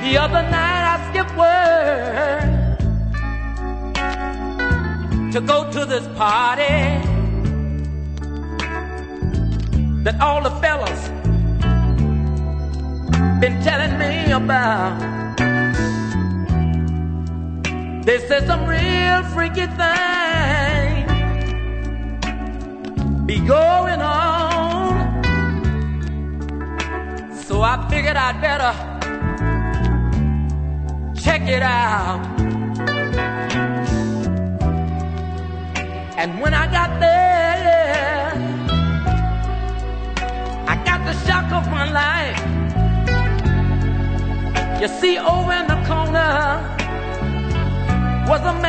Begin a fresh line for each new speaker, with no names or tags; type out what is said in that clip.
The other night I skipped work to go to this party that all the fellas been telling me about. They said some real freaky thing be going on. So I figured I'd better check it out. And when I got there, I got the shock of my life. You see, over in the corner was a